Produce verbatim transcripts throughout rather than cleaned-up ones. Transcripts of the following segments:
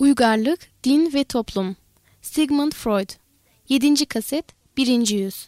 Uygarlık, Din ve Toplum. Sigmund Freud. yedinci kaset, birinci yüz.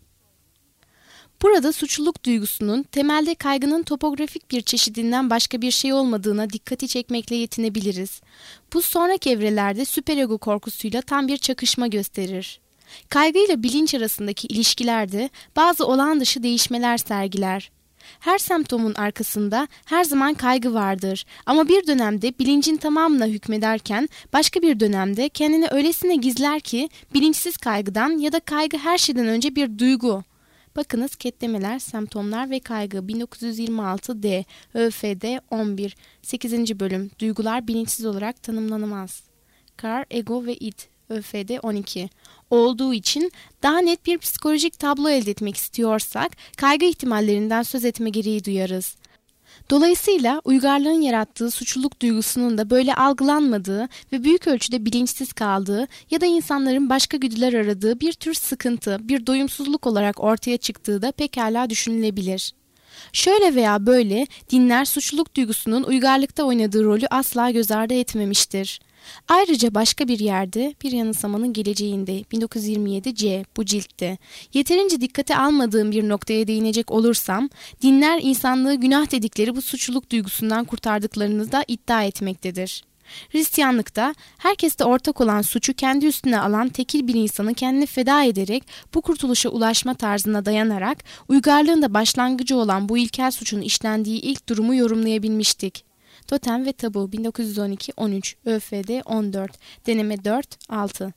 Burada suçluluk duygusunun temelde kaygının topografik bir çeşidinden başka bir şey olmadığına dikkati çekmekle yetinebiliriz. Bu sonraki evrelerde süperego korkusuyla tam bir çakışma gösterir. Kaygıyla bilinç arasındaki ilişkilerde bazı olağan dışı değişmeler sergiler. Her semptomun arkasında her zaman kaygı vardır ama bir dönemde bilincin tamamına hükmederken başka bir dönemde kendini öylesine gizler ki bilinçsiz kaygıdan ya da kaygı her şeyden önce bir duygu. Bakınız Ketlemeler, Semptomlar ve Kaygı bin dokuz yüz yirmi altı D, ÖFD on bir, sekizinci bölüm. Duygular bilinçsiz olarak tanımlanamaz. Kar, Ego ve id, ÖFD on iki. Olduğu için daha net bir psikolojik tablo elde etmek istiyorsak kaygı ihtimallerinden söz etme gereği duyarız. Dolayısıyla uygarlığın yarattığı suçluluk duygusunun da böyle algılanmadığı ve büyük ölçüde bilinçsiz kaldığı ya da insanların başka güdüler aradığı bir tür sıkıntı, bir doyumsuzluk olarak ortaya çıktığı da pekala düşünülebilir. Şöyle veya böyle dinler suçluluk duygusunun uygarlıkta oynadığı rolü asla göz ardı etmemiştir. Ayrıca başka bir yerde Bir Yanılsamanın Geleceğinde bin dokuz yüz yirmi yedi C bu ciltte yeterince dikkate almadığım bir noktaya değinecek olursam dinler insanlığı günah dedikleri bu suçluluk duygusundan kurtardıklarını da iddia etmektedir. Hristiyanlıkta herkeste ortak olan suçu kendi üstüne alan tekil bir insanı kendini feda ederek bu kurtuluşa ulaşma tarzına dayanarak uygarlığın da başlangıcı olan bu ilkel suçun işlendiği ilk durumu yorumlayabilmiştik. Totem ve Tabu bin dokuz yüz on iki on üç, ÖFD on dört, deneme dört altı.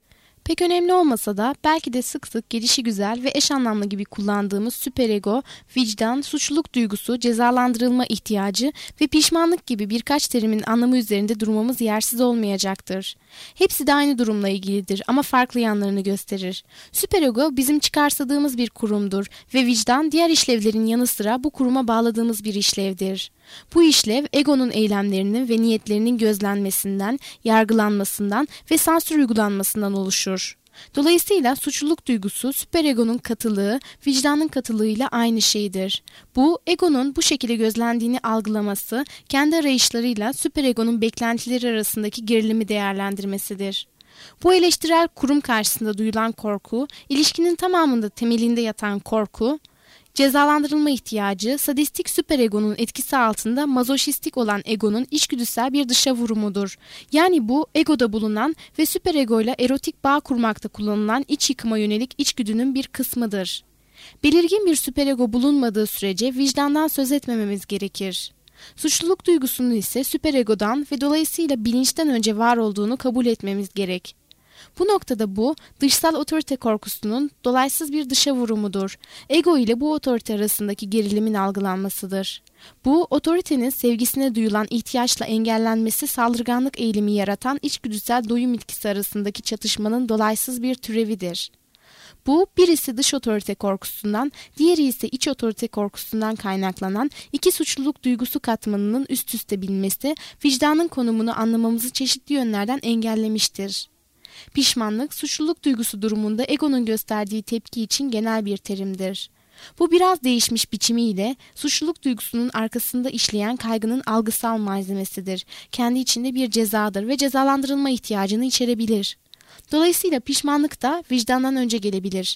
Pek önemli olmasa da belki de sık sık gelişigüzel ve eş anlamlı gibi kullandığımız süperego, vicdan, suçluluk duygusu, cezalandırılma ihtiyacı ve pişmanlık gibi birkaç terimin anlamı üzerinde durmamız yersiz olmayacaktır. Hepsi de aynı durumla ilgilidir ama farklı yanlarını gösterir. Süperego bizim çıkarsadığımız bir kurumdur ve vicdan diğer işlevlerin yanı sıra bu kuruma bağladığımız bir işlevdir. Bu işlev egonun eylemlerinin ve niyetlerinin gözlenmesinden, yargılanmasından ve sansür uygulanmasından oluşur. Dolayısıyla suçluluk duygusu süperegonun katılığı, vicdanın katılığıyla aynı şeydir. Bu, egonun bu şekilde gözlendiğini algılaması, kendi arayışlarıyla süperegonun beklentileri arasındaki gerilimi değerlendirmesidir. Bu eleştirel kurum karşısında duyulan korku, ilişkinin tamamında temelinde yatan korku, cezalandırılma ihtiyacı, sadistik süperegonun etkisi altında mazoşistik olan egonun içgüdüsel bir dışa vurumudur. Yani bu, egoda bulunan ve süperegoyla erotik bağ kurmakta kullanılan iç yıkıma yönelik içgüdünün bir kısmıdır. Belirgin bir süperego bulunmadığı sürece vicdandan söz etmememiz gerekir. Suçluluk duygusunu ise süperegodan ve dolayısıyla bilinçten önce var olduğunu kabul etmemiz gerek. Bu noktada bu, dışsal otorite korkusunun dolaysız bir dışa vurumudur. Ego ile bu otorite arasındaki gerilimin algılanmasıdır. Bu, otoritenin sevgisine duyulan ihtiyaçla engellenmesi saldırganlık eğilimi yaratan içgüdüsel doyum ilkesi arasındaki çatışmanın dolaysız bir türevidir. Bu, birisi dış otorite korkusundan, diğeri ise iç otorite korkusundan kaynaklanan iki suçluluk duygusu katmanının üst üste binmesi, vicdanın konumunu anlamamızı çeşitli yönlerden engellemiştir. Pişmanlık, suçluluk duygusu durumunda egonun gösterdiği tepki için genel bir terimdir. Bu biraz değişmiş biçimiyle suçluluk duygusunun arkasında işleyen kaygının algısal malzemesidir. Kendi içinde bir cezadır ve cezalandırılma ihtiyacını içerebilir. Dolayısıyla pişmanlık da vicdandan önce gelebilir.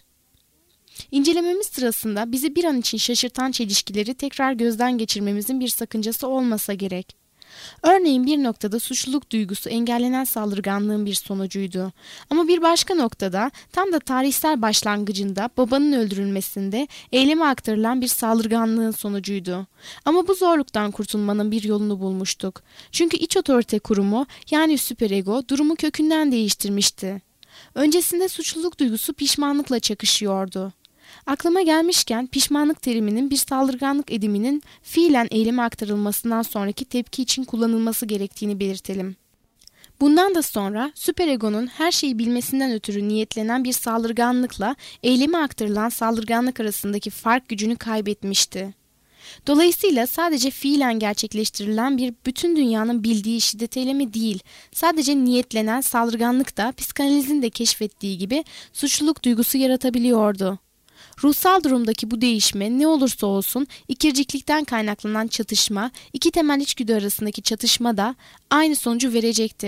İncelememiz sırasında bizi bir an için şaşırtan çelişkileri tekrar gözden geçirmemizin bir sakıncası olmasa gerek. Örneğin bir noktada suçluluk duygusu engellenen saldırganlığın bir sonucuydu. Ama bir başka noktada tam da tarihsel başlangıcında babanın öldürülmesinde eyleme aktarılan bir saldırganlığın sonucuydu. Ama bu zorluktan kurtulmanın bir yolunu bulmuştuk. Çünkü iç otorite kurumu yani süperego durumu kökünden değiştirmişti. Öncesinde suçluluk duygusu pişmanlıkla çakışıyordu. Aklıma gelmişken pişmanlık teriminin bir saldırganlık ediminin fiilen eyleme aktarılmasından sonraki tepki için kullanılması gerektiğini belirtelim. Bundan da sonra süperegonun her şeyi bilmesinden ötürü niyetlenen bir saldırganlıkla eyleme aktarılan saldırganlık arasındaki fark gücünü kaybetmişti. Dolayısıyla sadece fiilen gerçekleştirilen bir bütün dünyanın bildiği şiddet eylemi değil, sadece niyetlenen saldırganlık da psikanalizin de keşfettiği gibi suçluluk duygusu yaratabiliyordu. Ruhsal durumdaki bu değişme ne olursa olsun ikirciklikten kaynaklanan çatışma, iki temel içgüdü arasındaki çatışma da aynı sonucu verecektir.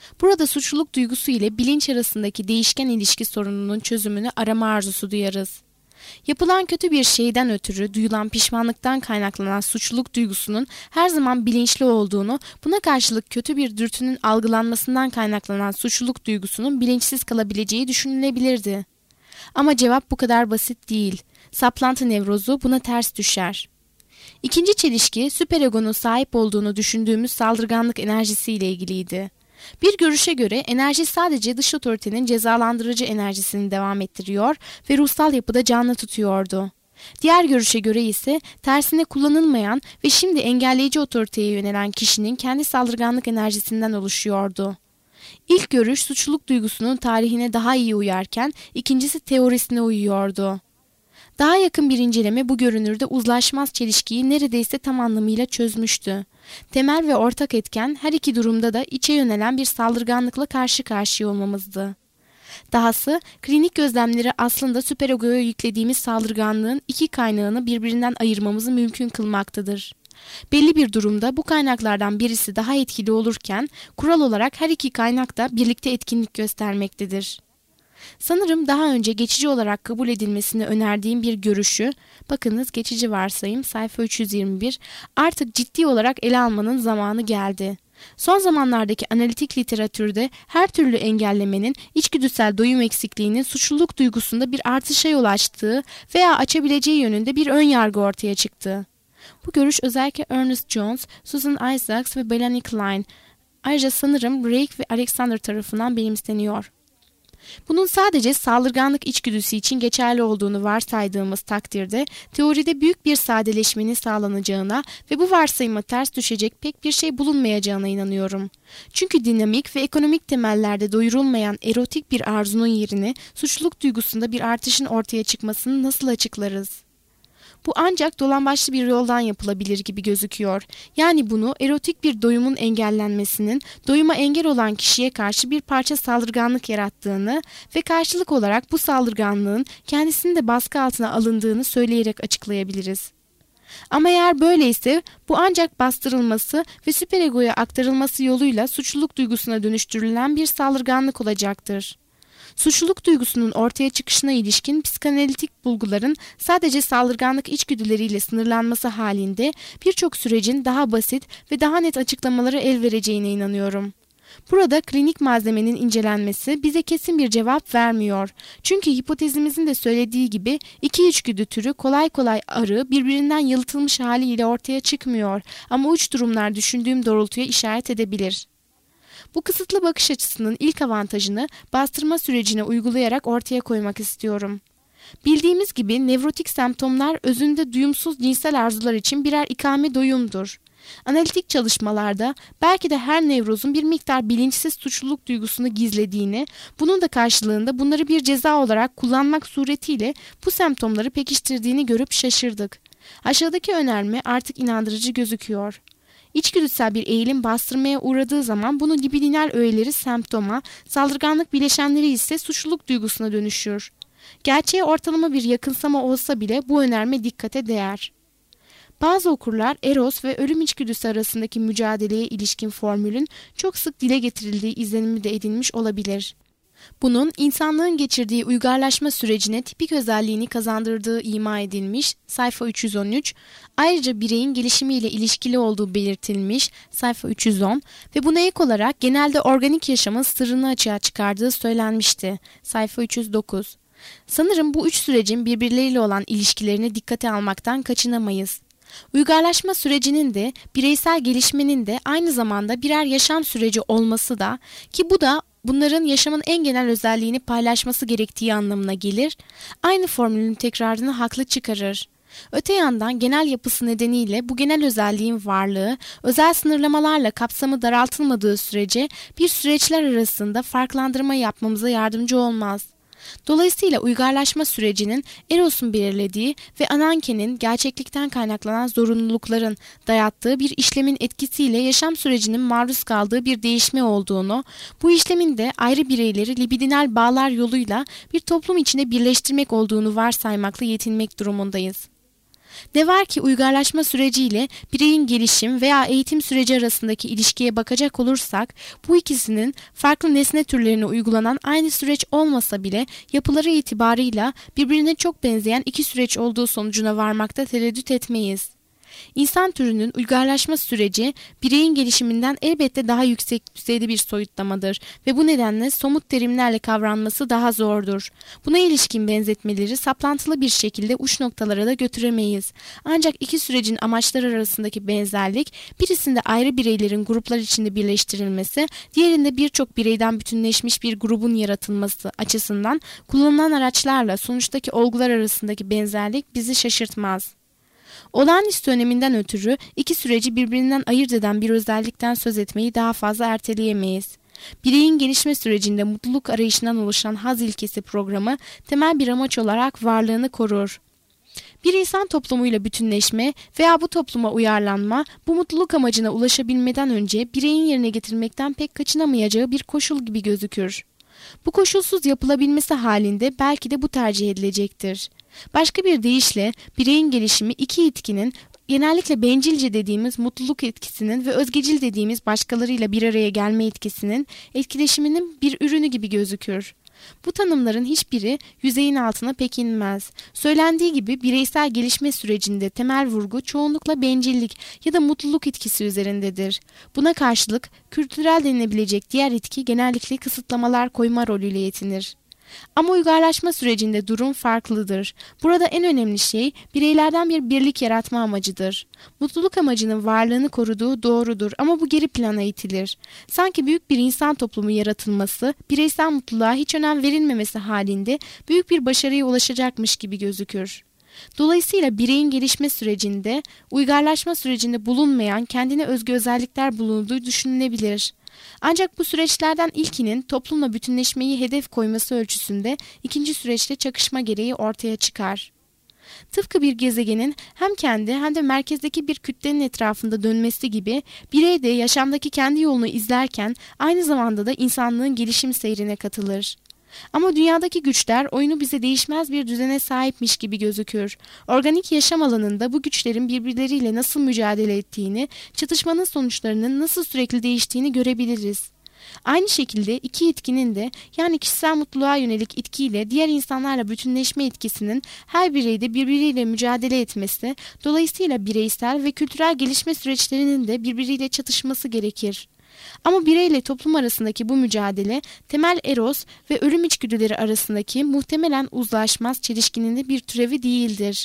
Burada suçluluk duygusu ile bilinç arasındaki değişken ilişki sorununun çözümünü arama arzusu duyarız. Yapılan kötü bir şeyden ötürü duyulan pişmanlıktan kaynaklanan suçluluk duygusunun her zaman bilinçli olduğunu, buna karşılık kötü bir dürtünün algılanmasından kaynaklanan suçluluk duygusunun bilinçsiz kalabileceği düşünülebilirdi. Ama cevap bu kadar basit değil. Saplantı nevrozu buna ters düşer. İkinci çelişki, süperegonun sahip olduğunu düşündüğümüz saldırganlık enerjisiyle ilgiliydi. Bir görüşe göre enerji sadece dış otoritenin cezalandırıcı enerjisini devam ettiriyor ve ruhsal yapıda canlı tutuyordu. Diğer görüşe göre ise tersine kullanılmayan ve şimdi engelleyici otoriteye yönelen kişinin kendi saldırganlık enerjisinden oluşuyordu. İlk görüş suçluluk duygusunun tarihine daha iyi uyarken ikincisi teorisine uyuyordu. Daha yakın bir inceleme bu görünürde uzlaşmaz çelişkiyi neredeyse tam anlamıyla çözmüştü. Temel ve ortak etken her iki durumda da içe yönelen bir saldırganlıkla karşı karşıya olmamızdı. Dahası klinik gözlemleri aslında süperegoya yüklediğimiz saldırganlığın iki kaynağını birbirinden ayırmamızı mümkün kılmaktadır. Belli bir durumda bu kaynaklardan birisi daha etkili olurken kural olarak her iki kaynak da birlikte etkinlik göstermektedir. Sanırım daha önce geçici olarak kabul edilmesini önerdiğim bir görüşü, bakınız geçici varsayım sayfa üç yüz yirmi bir, artık ciddi olarak ele almanın zamanı geldi. Son zamanlardaki analitik literatürde her türlü engellemenin içgüdüsel doyum eksikliğinin suçluluk duygusunda bir artışa yol açtığı veya açabileceği yönünde bir ön yargı ortaya çıktı. Bu görüş özellikle Ernest Jones, Susan Isaacs ve Melanie Klein, ayrıca sanırım Reich ve Alexander tarafından benimseniyor. Bunun sadece saldırganlık içgüdüsü için geçerli olduğunu varsaydığımız takdirde teoride büyük bir sadeleşmenin sağlanacağına ve bu varsayıma ters düşecek pek bir şey bulunmayacağına inanıyorum. Çünkü dinamik ve ekonomik temellerde doyurulmayan erotik bir arzunun yerini suçluluk duygusunda bir artışın ortaya çıkmasını nasıl açıklarız? Bu ancak dolambaçlı bir yoldan yapılabilir gibi gözüküyor. Yani bunu erotik bir doyumun engellenmesinin doyuma engel olan kişiye karşı bir parça saldırganlık yarattığını ve karşılık olarak bu saldırganlığın kendisinin de baskı altına alındığını söyleyerek açıklayabiliriz. Ama eğer böyleyse bu ancak bastırılması ve süperegoya aktarılması yoluyla suçluluk duygusuna dönüştürülen bir saldırganlık olacaktır. Suçluluk duygusunun ortaya çıkışına ilişkin psikanalitik bulguların sadece saldırganlık içgüdüleriyle sınırlanması halinde birçok sürecin daha basit ve daha net açıklamaları el vereceğine inanıyorum. Burada klinik malzemenin incelenmesi bize kesin bir cevap vermiyor. Çünkü hipotezimizin de söylediği gibi iki içgüdü türü kolay kolay arı birbirinden yalıtılmış haliyle ortaya çıkmıyor ama uç durumlar düşündüğüm doğrultuya işaret edebilir. Bu kısıtlı bakış açısının ilk avantajını bastırma sürecine uygulayarak ortaya koymak istiyorum. Bildiğimiz gibi nevrotik semptomlar özünde duyumsuz cinsel arzular için birer ikame doyumdur. Analitik çalışmalarda belki de her nevrozun bir miktar bilinçsiz suçluluk duygusunu gizlediğini, bunun da karşılığında bunları bir ceza olarak kullanmak suretiyle bu semptomları pekiştirdiğini görüp şaşırdık. Aşağıdaki önerme artık inandırıcı gözüküyor. İçgüdüsel bir eğilim bastırmaya uğradığı zaman bunun libidinal öğeleri semptoma, saldırganlık bileşenleri ise suçluluk duygusuna dönüşür. Gerçeğe ortalama bir yakınsama olsa bile bu önerme dikkate değer. Bazı okurlar eros ve ölüm içgüdüsü arasındaki mücadeleye ilişkin formülün çok sık dile getirildiği izlenimi de edinmiş olabilir. Bunun insanlığın geçirdiği uygarlaşma sürecine tipik özelliğini kazandırdığı ima edilmiş sayfa üç yüz on üç, ayrıca bireyin gelişimiyle ilişkili olduğu belirtilmiş sayfa üç yüz on ve buna ek olarak genelde organik yaşamın sırrını açığa çıkardığı söylenmişti sayfa üç yüz dokuz. Sanırım bu üç sürecin birbirleriyle olan ilişkilerini dikkate almaktan kaçınamayız. Uygarlaşma sürecinin de bireysel gelişmenin de aynı zamanda birer yaşam süreci olması da, ki bu da bunların yaşamın en genel özelliğini paylaşması gerektiği anlamına gelir, aynı formülün tekrarını haklı çıkarır. Öte yandan genel yapısı nedeniyle bu genel özelliğin varlığı, özel sınırlamalarla kapsamı daraltılmadığı sürece bir süreçler arasında farklandırma yapmamıza yardımcı olmaz. Dolayısıyla uygarlaşma sürecinin Eros'un belirlediği ve Ananke'nin gerçeklikten kaynaklanan zorunlulukların dayattığı bir işlemin etkisiyle yaşam sürecinin maruz kaldığı bir değişme olduğunu, bu işlemin de ayrı bireyleri libidinal bağlar yoluyla bir toplum içinde birleştirmek olduğunu varsaymakla yetinmek durumundayız. Ne var ki uygarlaşma süreciyle bireyin gelişim veya eğitim süreci arasındaki ilişkiye bakacak olursak, bu ikisinin farklı nesne türlerine uygulanan aynı süreç olmasa bile yapıları itibarıyla birbirine çok benzeyen iki süreç olduğu sonucuna varmakta tereddüt etmeyiz. İnsan türünün uygarlaşma süreci bireyin gelişiminden elbette daha yüksek düzeyde bir soyutlamadır ve bu nedenle somut terimlerle kavranması daha zordur. Buna ilişkin benzetmeleri saplantılı bir şekilde uç noktalara da götüremeyiz. Ancak iki sürecin amaçları arasındaki benzerlik, birisinde ayrı bireylerin gruplar içinde birleştirilmesi, diğerinde birçok bireyden bütünleşmiş bir grubun yaratılması açısından kullanılan araçlarla sonuçtaki olgular arasındaki benzerlik bizi şaşırtmaz. Olağanüstü öneminden ötürü iki süreci birbirinden ayırt eden bir özellikten söz etmeyi daha fazla erteleyemeyiz. Bireyin gelişme sürecinde mutluluk arayışından oluşan haz ilkesi programı temel bir amaç olarak varlığını korur. Bir insan toplumuyla bütünleşme veya bu topluma uyarlanma, bu mutluluk amacına ulaşabilmeden önce bireyin yerine getirmekten pek kaçınamayacağı bir koşul gibi gözükür. Bu koşulsuz yapılabilmesi halinde belki de bu tercih edilecektir. Başka bir deyişle bireyin gelişimi iki etkinin, genellikle bencilce dediğimiz mutluluk etkisinin ve özgecil dediğimiz başkalarıyla bir araya gelme etkisinin etkileşiminin bir ürünü gibi gözükür. Bu tanımların hiçbiri yüzeyin altına pek inmez. Söylendiği gibi bireysel gelişme sürecinde temel vurgu çoğunlukla bencillik ya da mutluluk etkisi üzerindedir. Buna karşılık kültürel denilebilecek diğer etki genellikle kısıtlamalar koyma rolüyle yetinir. Ama uygarlaşma sürecinde durum farklıdır. Burada en önemli şey bireylerden bir birlik yaratma amacıdır. Mutluluk amacının varlığını koruduğu doğrudur ama bu geri plana itilir. Sanki büyük bir insan toplumu yaratılması, bireysel mutluluğa hiç önem verilmemesi halinde büyük bir başarıya ulaşacakmış gibi gözükür. Dolayısıyla bireyin gelişme sürecinde, uygarlaşma sürecinde bulunmayan kendine özgü özellikler bulunduğu düşünülebilir. Ancak bu süreçlerden ilkinin toplumla bütünleşmeyi hedef koyması ölçüsünde ikinci süreçte çakışma gereği ortaya çıkar. Tıpkı bir gezegenin hem kendi hem de merkezdeki bir kütlenin etrafında dönmesi gibi birey de yaşamdaki kendi yolunu izlerken aynı zamanda da insanlığın gelişim seyrine katılır. Ama dünyadaki güçler oyunu bize değişmez bir düzene sahipmiş gibi gözükür. Organik yaşam alanında bu güçlerin birbirleriyle nasıl mücadele ettiğini, çatışmanın sonuçlarının nasıl sürekli değiştiğini görebiliriz. Aynı şekilde iki etkinin de, yani kişisel mutluluğa yönelik etkiyle diğer insanlarla bütünleşme etkisinin her bireyde birbiriyle mücadele etmesi, dolayısıyla bireysel ve kültürel gelişme süreçlerinin de birbiriyle çatışması gerekir. Ama bireyle toplum arasındaki bu mücadele, temel eros ve ölüm içgüdüleri arasındaki muhtemelen uzlaşmaz çelişkinin de bir türevi değildir.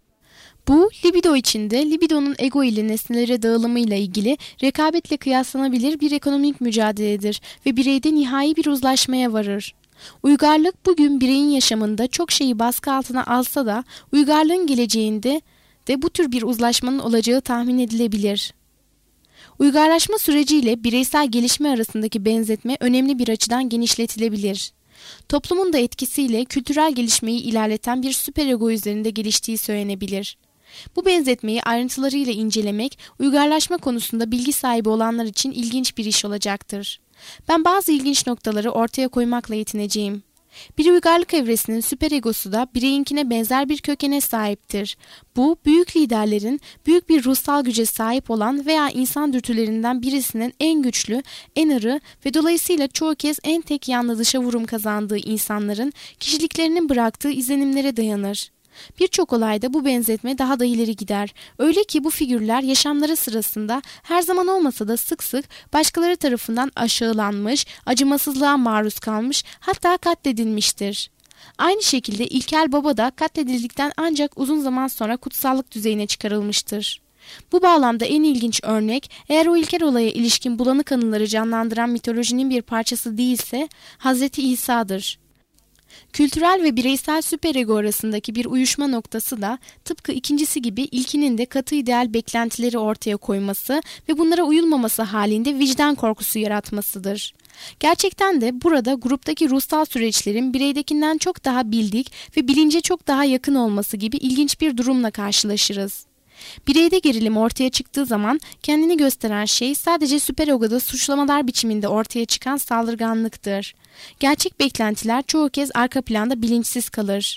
Bu, libido içinde libidonun ego ile nesnelere dağılımıyla ilgili rekabetle kıyaslanabilir bir ekonomik mücadeledir ve bireyde nihai bir uzlaşmaya varır. Uygarlık bugün bireyin yaşamında çok şeyi baskı altına alsa da uygarlığın geleceğinde de bu tür bir uzlaşmanın olacağı tahmin edilebilir. Uygarlaşma süreciyle bireysel gelişme arasındaki benzetme önemli bir açıdan genişletilebilir. Toplumun da etkisiyle kültürel gelişmeyi ilerleten bir süperego üzerinde geliştiği söylenebilir. Bu benzetmeyi ayrıntılarıyla incelemek, uygarlaşma konusunda bilgi sahibi olanlar için ilginç bir iş olacaktır. Ben bazı ilginç noktaları ortaya koymakla yetineceğim. Bir uygarlık evresinin süperegosu da bireyinkine benzer bir kökene sahiptir. Bu, büyük liderlerin büyük bir ruhsal güce sahip olan veya insan dürtülerinden birisinin en güçlü, en arı ve dolayısıyla çoğu kez en tek yanlı dışa vurum kazandığı insanların kişiliklerinin bıraktığı izlenimlere dayanır. Birçok olayda bu benzetme daha da ileri gider. Öyle ki bu figürler yaşamları sırasında her zaman olmasa da sık sık başkaları tarafından aşağılanmış, acımasızlığa maruz kalmış, hatta katledilmiştir. Aynı şekilde İlkel Baba da katledildikten ancak uzun zaman sonra kutsallık düzeyine çıkarılmıştır. Bu bağlamda en ilginç örnek, eğer o ilkel olaya ilişkin bulanık anıları canlandıran mitolojinin bir parçası değilse, Hazreti İsa'dır. Kültürel ve bireysel süperego arasındaki bir uyuşma noktası da tıpkı ikincisi gibi ilkinin de katı ideal beklentileri ortaya koyması ve bunlara uyulmaması halinde vicdan korkusu yaratmasıdır. Gerçekten de burada gruptaki ruhsal süreçlerin bireydekinden çok daha bildik ve bilince çok daha yakın olması gibi ilginç bir durumla karşılaşırız. Bireyde gerilim ortaya çıktığı zaman kendini gösteren şey sadece süperegoda suçlamalar biçiminde ortaya çıkan saldırganlıktır. Gerçek beklentiler çoğu kez arka planda bilinçsiz kalır.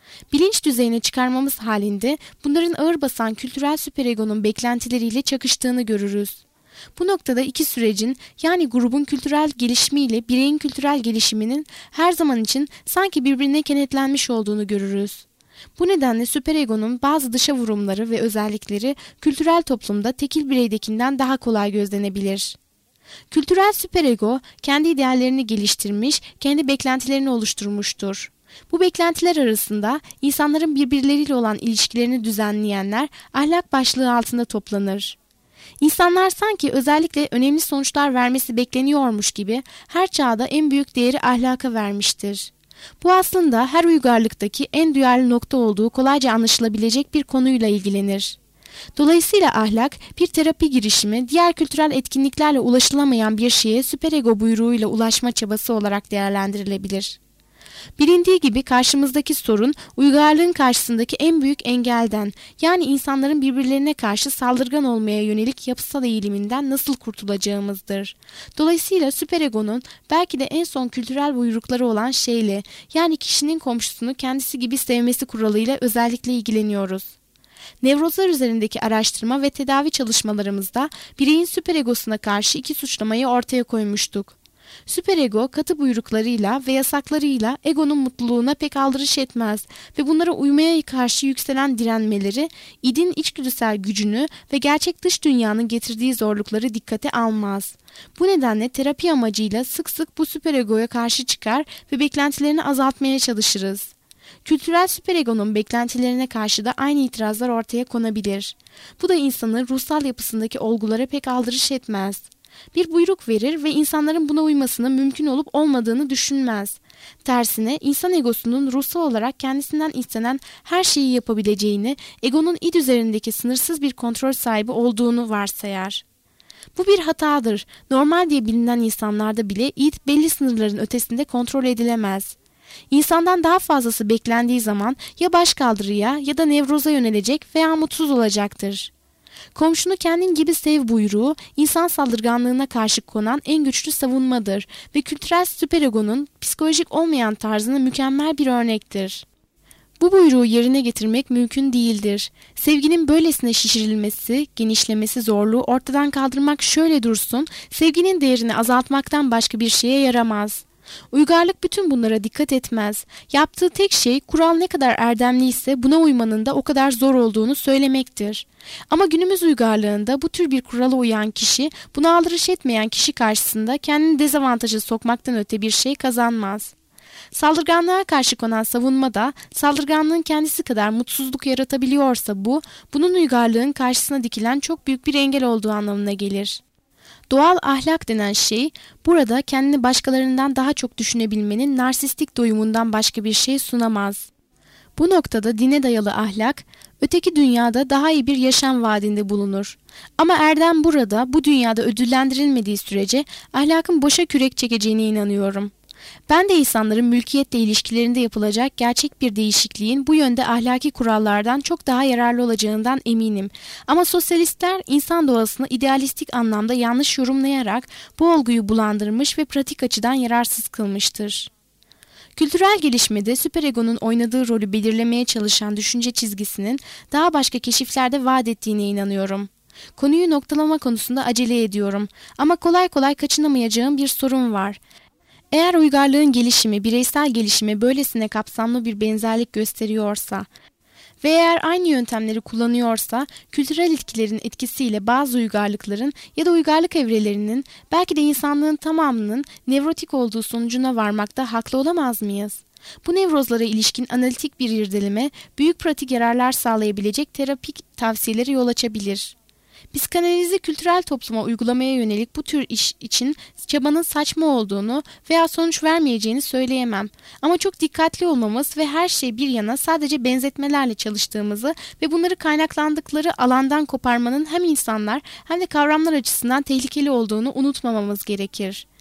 Bilinç düzeyine çıkarmamız halinde bunların ağır basan kültürel süperegonun beklentileriyle çakıştığını görürüz. Bu noktada iki sürecin, yani grubun kültürel gelişimiyle bireyin kültürel gelişiminin her zaman için sanki birbirine kenetlenmiş olduğunu görürüz. Bu nedenle süperegonun bazı dışa vurumları ve özellikleri kültürel toplumda tekil bireydekinden daha kolay gözlenebilir. Kültürel süperego kendi ideallerini geliştirmiş, kendi beklentilerini oluşturmuştur. Bu beklentiler arasında insanların birbirleriyle olan ilişkilerini düzenleyenler ahlak başlığı altında toplanır. İnsanlar sanki özellikle önemli sonuçlar vermesi bekleniyormuş gibi her çağda en büyük değeri ahlaka vermiştir. Bu aslında her uygarlıktaki en duyarlı nokta olduğu kolayca anlaşılabilecek bir konuyla ilgilenir. Dolayısıyla ahlak bir terapi girişimi, diğer kültürel etkinliklerle ulaşılamayan bir şeye süperego buyruğuyla ulaşma çabası olarak değerlendirilebilir. Bilindiği gibi karşımızdaki sorun uygarlığın karşısındaki en büyük engelden, yani insanların birbirlerine karşı saldırgan olmaya yönelik yapısal eğiliminden nasıl kurtulacağımızdır. Dolayısıyla süperegonun belki de en son kültürel buyrukları olan şeyle, yani kişinin komşusunu kendisi gibi sevmesi kuralıyla özellikle ilgileniyoruz. Nevrozlar üzerindeki araştırma ve tedavi çalışmalarımızda bireyin süperegosuna karşı iki suçlamayı ortaya koymuştuk. Süperego katı buyruklarıyla ve yasaklarıyla egonun mutluluğuna pek aldırış etmez ve bunlara uymaya karşı yükselen direnmeleri, idin içgüdüsel gücünü ve gerçek dış dünyanın getirdiği zorlukları dikkate almaz. Bu nedenle terapi amacıyla sık sık bu süperegoya karşı çıkar ve beklentilerini azaltmaya çalışırız. Kültürel süperegonun beklentilerine karşı da aynı itirazlar ortaya konabilir. Bu da insanın ruhsal yapısındaki olgulara pek aldırış etmez. Bir buyruk verir ve insanların buna uymasının mümkün olup olmadığını düşünmez. Tersine insan egosunun ruhsal olarak kendisinden istenen her şeyi yapabileceğini, egonun id üzerindeki sınırsız bir kontrol sahibi olduğunu varsayar. Bu bir hatadır. Normal diye bilinen insanlarda bile id belli sınırların ötesinde kontrol edilemez. İnsandan daha fazlası beklendiği zaman ya başkaldırıya ya da nevroza yönelecek veya mutsuz olacaktır. Komşunu kendin gibi sev buyruğu, insan saldırganlığına karşı konan en güçlü savunmadır ve kültürel süperegonun psikolojik olmayan tarzına mükemmel bir örnektir. Bu buyruğu yerine getirmek mümkün değildir. Sevginin böylesine şişirilmesi, genişlemesi zorluğu ortadan kaldırmak şöyle dursun, sevginin değerini azaltmaktan başka bir şeye yaramaz. Uygarlık bütün bunlara dikkat etmez. Yaptığı tek şey kural ne kadar erdemliyse buna uymanın da o kadar zor olduğunu söylemektir. Ama günümüz uygarlığında bu tür bir kurala uyan kişi, buna aldırış etmeyen kişi karşısında kendini dezavantaja sokmaktan öte bir şey kazanmaz. Saldırganlığa karşı konan savunma da saldırganlığın kendisi kadar mutsuzluk yaratabiliyorsa bu, bunun uygarlığın karşısına dikilen çok büyük bir engel olduğu anlamına gelir. Doğal ahlak denen şey, burada kendini başkalarından daha çok düşünebilmenin narsistik doyumundan başka bir şey sunamaz. Bu noktada dine dayalı ahlak, öteki dünyada daha iyi bir yaşam vaadinde bulunur. Ama erdem burada, bu dünyada ödüllendirilmediği sürece ahlakın boşa kürek çekeceğine inanıyorum. Ben de insanların mülkiyetle ilişkilerinde yapılacak gerçek bir değişikliğin bu yönde ahlaki kurallardan çok daha yararlı olacağından eminim. Ama sosyalistler insan doğasını idealistik anlamda yanlış yorumlayarak bu olguyu bulandırmış ve pratik açıdan yararsız kılmıştır. Kültürel gelişmede süperegonun oynadığı rolü belirlemeye çalışan düşünce çizgisinin daha başka keşiflerde vaat ettiğine inanıyorum. Konuyu noktalama konusunda acele ediyorum ama kolay kolay kaçınamayacağım bir sorun var. Eğer uygarlığın gelişimi, bireysel gelişime böylesine kapsamlı bir benzerlik gösteriyorsa ve eğer aynı yöntemleri kullanıyorsa, kültürel etkilerin etkisiyle bazı uygarlıkların ya da uygarlık evrelerinin belki de insanlığın tamamının nevrotik olduğu sonucuna varmakta haklı olamaz mıyız? Bu nevrozlara ilişkin analitik bir irdeleme, büyük pratik yararlar sağlayabilecek terapik tavsiyelere yol açabilir. Psikanalizi kültürel topluma uygulamaya yönelik bu tür iş için çabanın saçma olduğunu veya sonuç vermeyeceğini söyleyemem. Ama çok dikkatli olmamız ve her şey bir yana sadece benzetmelerle çalıştığımızı ve bunları kaynaklandıkları alandan koparmanın hem insanlar hem de kavramlar açısından tehlikeli olduğunu unutmamamız gerekir.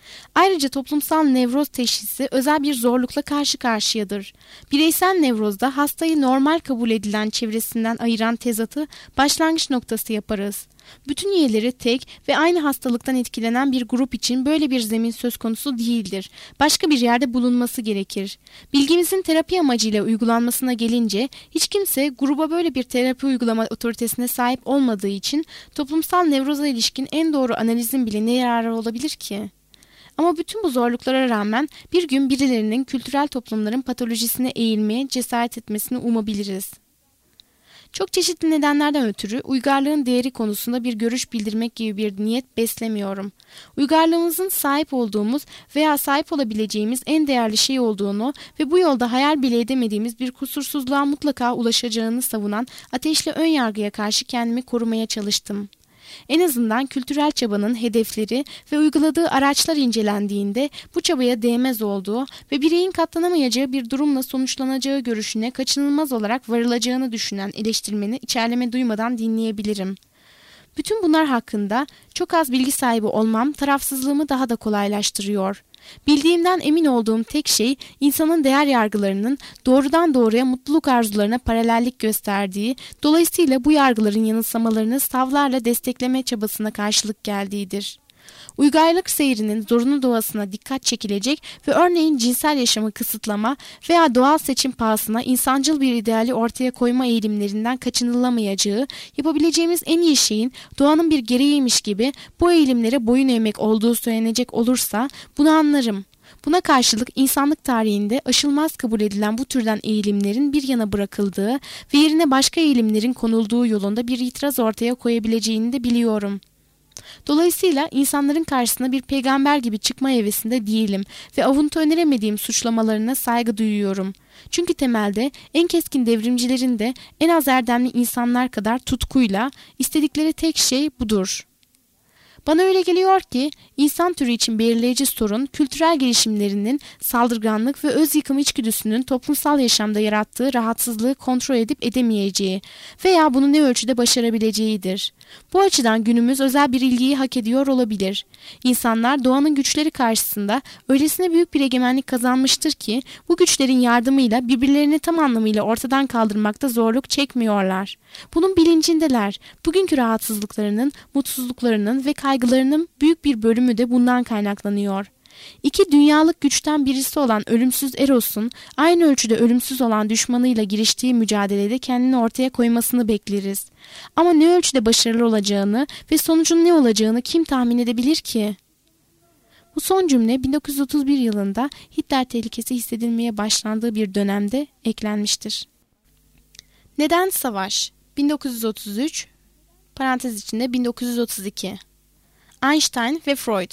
Ayrıca toplumsal nevroz teşhisi özel bir zorlukla karşı karşıyadır. Bireysel nevrozda hastayı normal kabul edilen çevresinden ayıran tezatı başlangıç noktası yaparız. Bütün üyeleri tek ve aynı hastalıktan etkilenen bir grup için böyle bir zemin söz konusu değildir. Başka bir yerde bulunması gerekir. Bilgimizin terapi amacıyla uygulanmasına gelince hiç kimse gruba böyle bir terapi uygulama otoritesine sahip olmadığı için toplumsal nevroza ilişkin en doğru analizin bile ne yararı olabilir ki? Ama bütün bu zorluklara rağmen bir gün birilerinin kültürel toplumların patolojisine eğilmeye cesaret etmesini umabiliriz. Çok çeşitli nedenlerden ötürü uygarlığın değeri konusunda bir görüş bildirmek gibi bir niyet beslemiyorum. Uygarlığımızın sahip olduğumuz veya sahip olabileceğimiz en değerli şey olduğunu ve bu yolda hayal bile edemediğimiz bir kusursuzluğa mutlaka ulaşacağını savunan ateşli önyargıya karşı kendimi korumaya çalıştım. En azından kültürel çabanın hedefleri ve uyguladığı araçlar incelendiğinde bu çabaya değmez olduğu ve bireyin katlanamayacağı bir durumla sonuçlanacağı görüşüne kaçınılmaz olarak varılacağını düşünen eleştirmeni içerleme duymadan dinleyebilirim. Bütün bunlar hakkında çok az bilgi sahibi olmam tarafsızlığımı daha da kolaylaştırıyor. Bildiğimden emin olduğum tek şey insanın değer yargılarının doğrudan doğruya mutluluk arzularına paralellik gösterdiği, dolayısıyla bu yargıların yanılsamalarını savlarla destekleme çabasına karşılık geldiğidir. Uygarlık seyrinin zorunlu doğasına dikkat çekilecek ve örneğin cinsel yaşamı kısıtlama veya doğal seçim pahasına insancıl bir ideali ortaya koyma eğilimlerinden kaçınılamayacağı, yapabileceğimiz en iyi şeyin doğanın bir gereğiymiş gibi bu eğilimlere boyun eğmek olduğu söylenecek olursa bunu anlarım. Buna karşılık insanlık tarihinde aşılmaz kabul edilen bu türden eğilimlerin bir yana bırakıldığı ve yerine başka eğilimlerin konulduğu yolunda bir itiraz ortaya koyabileceğini de biliyorum. Dolayısıyla insanların karşısına bir peygamber gibi çıkma hevesinde değilim ve avuntu öneremediğim suçlamalarına saygı duyuyorum. Çünkü temelde en keskin devrimcilerin de en az erdemli insanlar kadar tutkuyla istedikleri tek şey budur. Bana öyle geliyor ki insan türü için belirleyici sorun kültürel gelişimlerinin saldırganlık ve öz yıkım içgüdüsünün toplumsal yaşamda yarattığı rahatsızlığı kontrol edip edemeyeceği veya bunu ne ölçüde başarabileceğidir. Bu açıdan günümüz özel bir ilgiyi hak ediyor olabilir. İnsanlar doğanın güçleri karşısında öylesine büyük bir egemenlik kazanmıştır ki bu güçlerin yardımıyla birbirlerini tam anlamıyla ortadan kaldırmakta zorluk çekmiyorlar. Bunun bilincindeler. Bugünkü rahatsızlıklarının, mutsuzluklarının ve kaygılarının büyük bir bölümü de bundan kaynaklanıyor. İki dünyalık güçten birisi olan ölümsüz Eros'un aynı ölçüde ölümsüz olan düşmanıyla giriştiği mücadelede kendini ortaya koymasını bekleriz. Ama ne ölçüde başarılı olacağını ve sonucun ne olacağını kim tahmin edebilir ki? Bu son cümle bin dokuz yüz otuz bir yılında Hitler tehlikesi hissedilmeye başlandığı bir dönemde eklenmiştir. Neden savaş? bin dokuz yüz otuz üç, parantez içinde bin dokuz yüz otuz iki. Einstein ve Freud.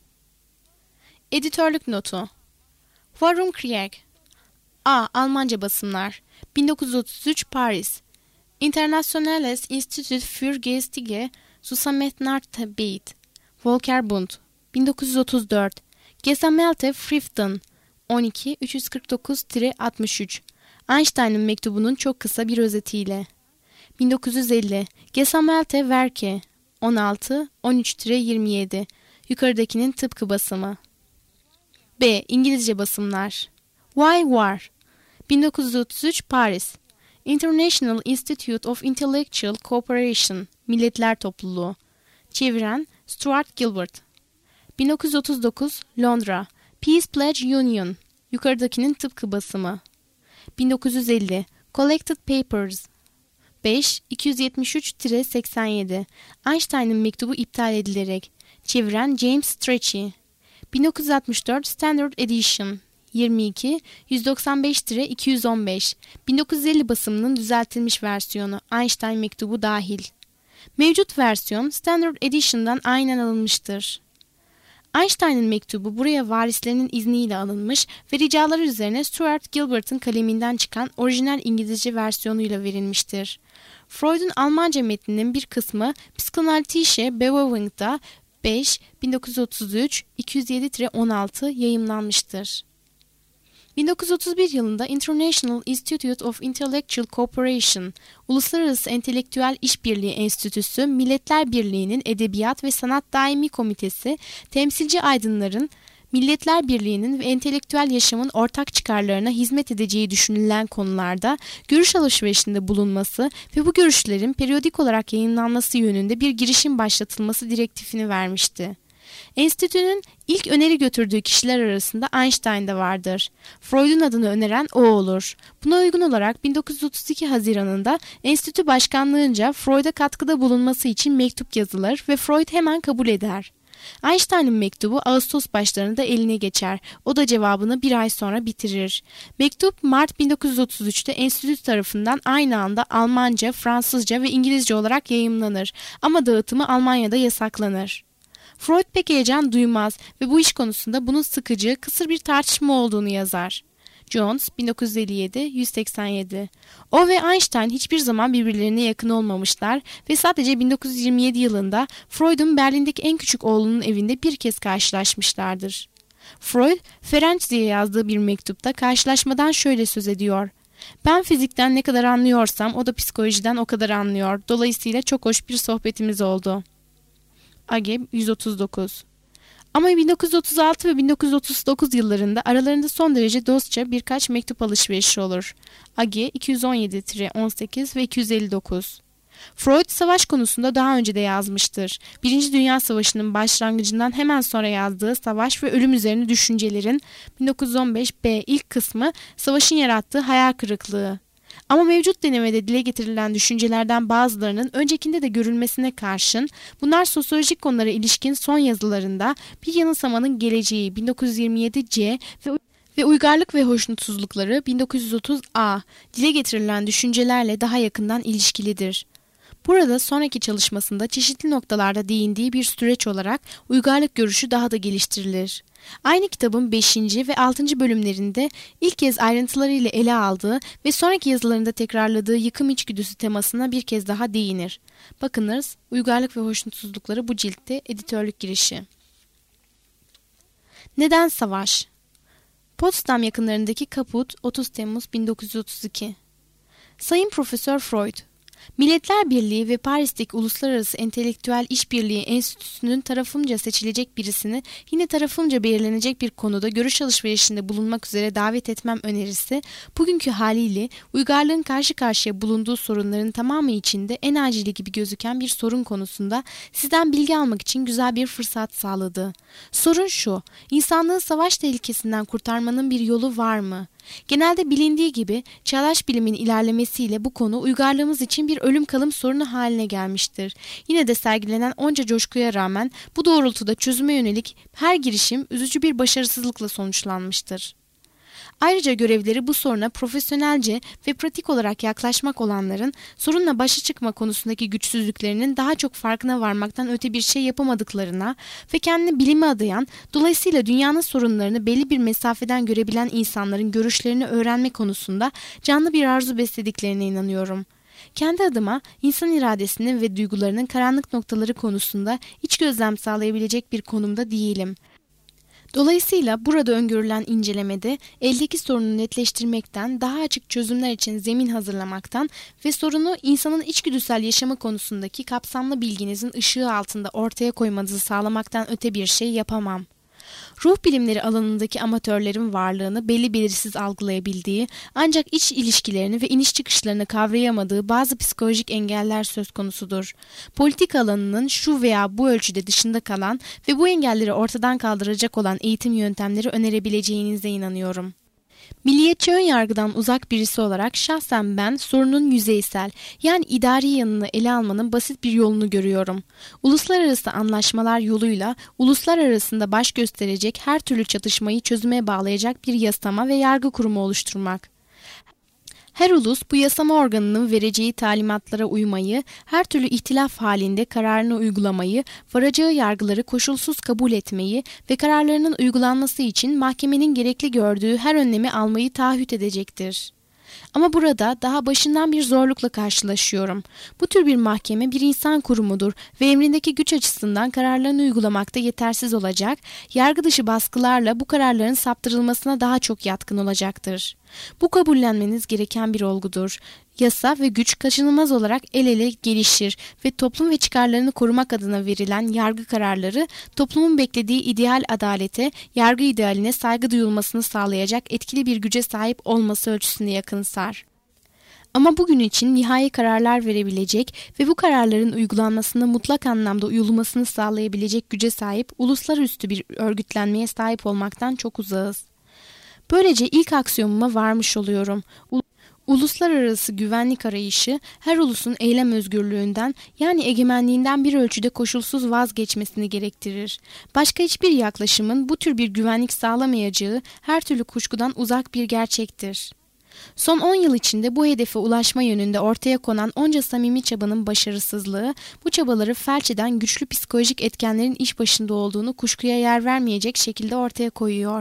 Editörlük notu. Warum Krieg? A. Almanca basımlar. bin dokuz yüz otuz üç Paris. Internationales Institut für Geistige Zusammenarbeit. Volker Bund. bin dokuz yüz otuz dört. Gesammelte Schriften. on iki üç yüz kırk dokuz altmış üç. Einstein'ın mektubunun çok kısa bir özetiyle. bin dokuz yüz elli. Gesammelte Werke. on altı on üç yirmi yedi. Yukarıdakinin tıpkı basımı. B. İngilizce basımlar. Why War? bin dokuz yüz otuz üç Paris. International Institute of Intellectual Cooperation. Milletler Topluluğu. Çeviren Stuart Gilbert. bin dokuz yüz otuz dokuz Londra. Peace Pledge Union. Yukarıdakinin tıpkı basımı. bin dokuz yüz elli Collected Papers. beş iki yüz yetmiş üç seksen yedi. Einstein'ın mektubu iptal edilerek. Çeviren James Strachey. bin dokuz yüz altmış dört Standard Edition. yirmi iki yüz doksan beş iki yüz on beş. bin dokuz yüz elli basımının düzeltilmiş versiyonu. Einstein mektubu dahil. Mevcut versiyon Standard Edition'dan aynen alınmıştır. Einstein'ın mektubu buraya varislerinin izniyle alınmış ve ricaları üzerine Stuart Gilbert'ın kaleminden çıkan orijinal İngilizce versiyonuyla verilmiştir. Freud'un Almanca metninin bir kısmı Psychoanalytische Bewegung beş bin dokuz yüz otuz üç iki yüz yedi on altı yayımlanmıştır. bin dokuz yüz otuz bir yılında International Institute of Intellectual Cooperation, Uluslararası Entelektüel İşbirliği Enstitüsü, Milletler Birliği'nin Edebiyat ve Sanat Daimi Komitesi, temsilci aydınların, Milletler Birliği'nin ve entelektüel yaşamın ortak çıkarlarına hizmet edeceği düşünülen konularda görüş alışverişinde bulunması ve bu görüşlerin periyodik olarak yayınlanması yönünde bir girişim başlatılması direktifini vermişti. Enstitünün ilk öneri götürdüğü kişiler arasında Einstein de vardır. Freud'un adını öneren o olur. Buna uygun olarak bin dokuz yüz otuz iki Haziran'ında enstitü başkanlığınca Freud'a katkıda bulunması için mektup yazılır ve Freud hemen kabul eder. Einstein'ın mektubu Ağustos başlarında eline geçer. O da cevabını bir ay sonra bitirir. Mektup Mart bin dokuz yüz otuz üçte enstitü tarafından aynı anda Almanca, Fransızca ve İngilizce olarak yayımlanır ama dağıtımı Almanya'da yasaklanır. Freud pek heyecan duymaz ve bu iş konusunda bunun sıkıcı, kısır bir tartışma olduğunu yazar. Jones, bin dokuz yüz elli yedi yüz seksen yedi. O ve Einstein hiçbir zaman birbirlerine yakın olmamışlar ve sadece bin dokuz yüz yirmi yedi yılında Freud'un Berlin'deki en küçük oğlunun evinde bir kez karşılaşmışlardır. Freud, Ferenc diye yazdığı bir mektupta karşılaşmadan şöyle söz ediyor. Ben fizikten ne kadar anlıyorsam o da psikolojiden o kadar anlıyor. Dolayısıyla çok hoş bir sohbetimiz oldu. Age yüz otuz dokuz. Ama bin dokuz yüz otuz altı ve bin dokuz yüz otuz dokuz yıllarında aralarında son derece dostça birkaç mektup alışverişi olur. Age iki yüz on yedi on sekiz ve iki yüz elli dokuz. Freud savaş konusunda daha önce de yazmıştır. Birinci Dünya Savaşı'nın başlangıcından hemen sonra yazdığı Savaş ve Ölüm Üzerine Düşüncelerin bin dokuz yüz on beş B ilk kısmı savaşın yarattığı hayal kırıklığı. Ama mevcut denemede dile getirilen düşüncelerden bazılarının öncekinde de görülmesine karşın bunlar sosyolojik konulara ilişkin son yazılarında Bir Yanılsamanın Geleceği bin dokuz yüz yirmi yedi C ve ve Uygarlık ve Hoşnutsuzlukları bin dokuz yüz otuz A dile getirilen düşüncelerle daha yakından ilişkilidir. Burada sonraki çalışmasında çeşitli noktalarda değindiği bir süreç olarak uygarlık görüşü daha da geliştirilir. Aynı kitabın beşinci ve altıncı bölümlerinde ilk kez ayrıntılarıyla ele aldığı ve sonraki yazılarında tekrarladığı yıkım içgüdüsü temasına bir kez daha değinir. Bakınız, Uygarlık ve Hoşnutsuzlukları bu ciltte editörlük girişi. Neden savaş? Potsdam yakınlarındaki Kaput, otuz Temmuz bin dokuz yüz otuz iki. Sayın Profesör Freud, Milletler Birliği ve Paris'teki Uluslararası Entelektüel İşbirliği Enstitüsü'nün tarafımca seçilecek birisini yine tarafımca belirlenecek bir konuda görüş alışverişinde bulunmak üzere davet etmem önerisi, bugünkü haliyle uygarlığın karşı karşıya bulunduğu sorunların tamamı içinde en acili gibi gözüken bir sorun konusunda sizden bilgi almak için güzel bir fırsat sağladı. Sorun şu, insanlığı savaş tehlikesinden kurtarmanın bir yolu var mı? Genelde bilindiği gibi çağdaş bilimin ilerlemesiyle bu konu uygarlığımız için bir ölüm kalım sorunu haline gelmiştir. Yine de sergilenen onca coşkuya rağmen bu doğrultuda çözüme yönelik her girişim üzücü bir başarısızlıkla sonuçlanmıştır. Ayrıca görevleri bu soruna profesyonelce ve pratik olarak yaklaşmak olanların sorunla başa çıkma konusundaki güçsüzlüklerinin daha çok farkına varmaktan öte bir şey yapamadıklarına ve kendini bilime adayan, dolayısıyla dünyanın sorunlarını belli bir mesafeden görebilen insanların görüşlerini öğrenme konusunda canlı bir arzu beslediklerine inanıyorum. Kendi adıma insan iradesinin ve duygularının karanlık noktaları konusunda iç gözlem sağlayabilecek bir konumda değilim. Dolayısıyla burada öngörülen incelemede eldeki sorunu netleştirmekten, daha açık çözümler için zemin hazırlamaktan ve sorunu insanın içgüdüsel yaşamı konusundaki kapsamlı bilginizin ışığı altında ortaya koymanızı sağlamaktan öte bir şey yapamam. Ruh bilimleri alanındaki amatörlerin varlığını belli belirsiz algılayabildiği, ancak iç ilişkilerini ve iniş çıkışlarını kavrayamadığı bazı psikolojik engeller söz konusudur. Politik alanının şu veya bu ölçüde dışında kalan ve bu engelleri ortadan kaldıracak olan eğitim yöntemleri önerebileceğinize inanıyorum. Milliyetçi önyargıdan uzak birisi olarak şahsen ben sorunun yüzeysel, yani idari yanını ele almanın basit bir yolunu görüyorum. Uluslararası anlaşmalar yoluyla uluslar arasında baş gösterecek her türlü çatışmayı çözüme bağlayacak bir yasama ve yargı kurumu oluşturmak. Her ulus bu yasama organının vereceği talimatlara uymayı, her türlü ihtilaf halinde kararını uygulamayı, varacağı yargıları koşulsuz kabul etmeyi ve kararlarının uygulanması için mahkemenin gerekli gördüğü her önlemi almayı taahhüt edecektir. Ama burada daha başından bir zorlukla karşılaşıyorum. Bu tür bir mahkeme bir insan kurumudur ve emrindeki güç açısından kararlarını uygulamakta yetersiz olacak, yargı dışı baskılarla bu kararların saptırılmasına daha çok yatkın olacaktır. Bu kabullenmeniz gereken bir olgudur. Yasa ve güç kaçınılmaz olarak el ele gelişir ve toplum ve çıkarlarını korumak adına verilen yargı kararları toplumun beklediği ideal adalete, yargı idealine saygı duyulmasını sağlayacak etkili bir güce sahip olması ölçüsünde yakınsar. Ama bugün için nihai kararlar verebilecek ve bu kararların uygulanmasında mutlak anlamda uyulmasını sağlayabilecek güce sahip uluslararası bir örgütlenmeye sahip olmaktan çok uzağız. Böylece ilk aksiyonuma varmış oluyorum. Uluslararası güvenlik arayışı her ulusun eylem özgürlüğünden yani egemenliğinden bir ölçüde koşulsuz vazgeçmesini gerektirir. Başka hiçbir yaklaşımın bu tür bir güvenlik sağlamayacağı her türlü kuşkudan uzak bir gerçektir. Son on yıl içinde bu hedefe ulaşma yönünde ortaya konan onca samimi çabanın başarısızlığı, bu çabaları felç eden güçlü psikolojik etkenlerin iş başında olduğunu kuşkuya yer vermeyecek şekilde ortaya koyuyor.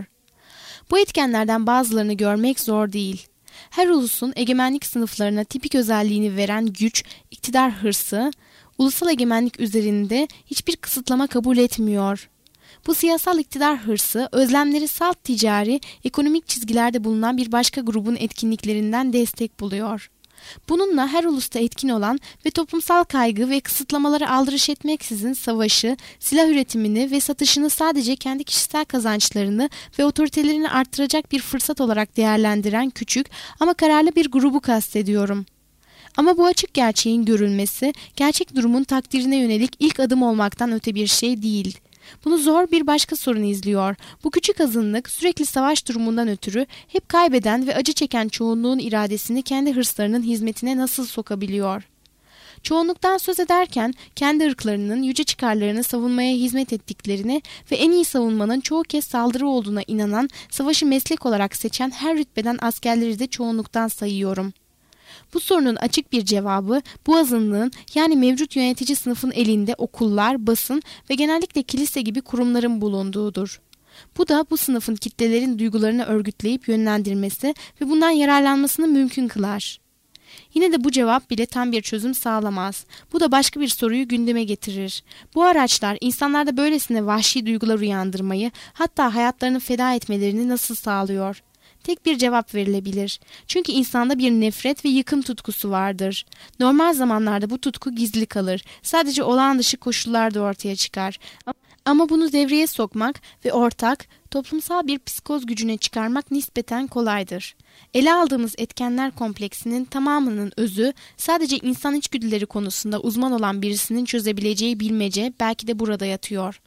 Bu etkenlerden bazılarını görmek zor değil. Her ulusun egemenlik sınıflarına tipik özelliğini veren güç, iktidar hırsı, ulusal egemenlik üzerinde hiçbir kısıtlama kabul etmiyor. Bu siyasal iktidar hırsı, özlemleri salt ticari, ekonomik çizgilerde bulunan bir başka grubun etkinliklerinden destek buluyor. Bununla her ulusta etkin olan ve toplumsal kaygı ve kısıtlamaları aldırış etmeksizin savaşı, silah üretimini ve satışını sadece kendi kişisel kazançlarını ve otoritelerini arttıracak bir fırsat olarak değerlendiren küçük ama kararlı bir grubu kastediyorum. Ama bu açık gerçeğin görülmesi, gerçek durumun takdirine yönelik ilk adım olmaktan öte bir şey değil. Bunu zor bir başka sorun izliyor. Bu küçük azınlık sürekli savaş durumundan ötürü hep kaybeden ve acı çeken çoğunluğun iradesini kendi hırslarının hizmetine nasıl sokabiliyor? Çoğunluktan söz ederken kendi ırklarının yüce çıkarlarını savunmaya hizmet ettiklerini ve en iyi savunmanın çoğu kez saldırı olduğuna inanan, savaşı meslek olarak seçen her rütbeden askerleri de çoğunluktan sayıyorum. Bu sorunun açık bir cevabı bu azınlığın yani mevcut yönetici sınıfın elinde okullar, basın ve genellikle kilise gibi kurumların bulunduğudur. Bu da bu sınıfın kitlelerin duygularını örgütleyip yönlendirmesi ve bundan yararlanmasını mümkün kılar. Yine de bu cevap bile tam bir çözüm sağlamaz. Bu da başka bir soruyu gündeme getirir. Bu araçlar insanlarda böylesine vahşi duygular uyandırmayı, hatta hayatlarını feda etmelerini nasıl sağlıyor? Tek bir cevap verilebilir. Çünkü insanda bir nefret ve yıkım tutkusu vardır. Normal zamanlarda bu tutku gizli kalır. Sadece olağan dışı koşullarda ortaya çıkar. Ama bunu devreye sokmak ve ortak, toplumsal bir psikoz gücüne çıkarmak nispeten kolaydır. Ele aldığımız etkenler kompleksinin tamamının özü, sadece insan içgüdüleri konusunda uzman olan birisinin çözebileceği bilmece belki de burada yatıyor.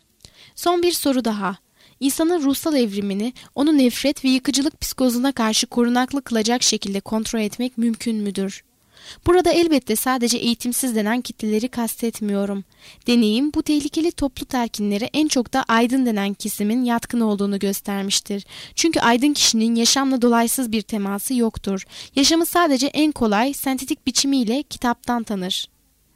Son bir soru daha. İnsanın ruhsal evrimini, onu nefret ve yıkıcılık psikozuna karşı korunaklı kılacak şekilde kontrol etmek mümkün müdür? Burada elbette sadece eğitimsiz denen kitleleri kastetmiyorum. Deneyim bu tehlikeli toplu telkinlere en çok da aydın denen kesimin yatkın olduğunu göstermiştir. Çünkü aydın kişinin yaşamla dolaysız bir teması yoktur. Yaşamı sadece en kolay, sentetik biçimiyle kitaptan tanır.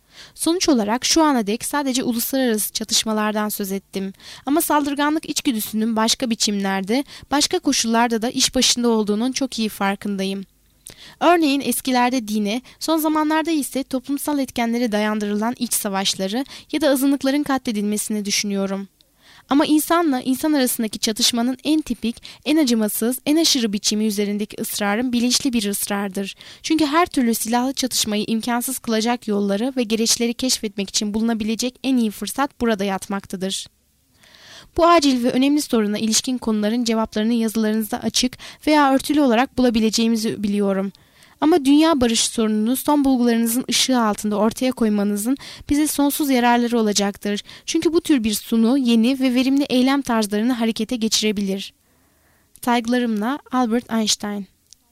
Sonuç olarak şu ana dek sadece uluslararası çatışmalardan söz ettim. Ama saldırganlık içgüdüsünün başka biçimlerde, başka koşullarda da iş başında olduğunun çok iyi farkındayım. Örneğin eskilerde dine, son zamanlarda ise toplumsal etkenlere dayandırılan iç savaşları ya da azınlıkların katledilmesini düşünüyorum. Ama insanla insan arasındaki çatışmanın en tipik, en acımasız, en aşırı biçimi üzerindeki ısrarın bilinçli bir ısrardır. Çünkü her türlü silahlı çatışmayı imkansız kılacak yolları ve gereçleri keşfetmek için bulunabilecek en iyi fırsat burada yatmaktadır. Bu acil ve önemli soruna ilişkin konuların cevaplarını yazılarınızda açık veya örtülü olarak bulabileceğimizi biliyorum. Ama dünya barışı sorununu son bulgularınızın ışığı altında ortaya koymanızın bize sonsuz yararları olacaktır. Çünkü bu tür bir sunu, yeni ve verimli eylem tarzlarını harekete geçirebilir. Saygılarımla Albert Einstein.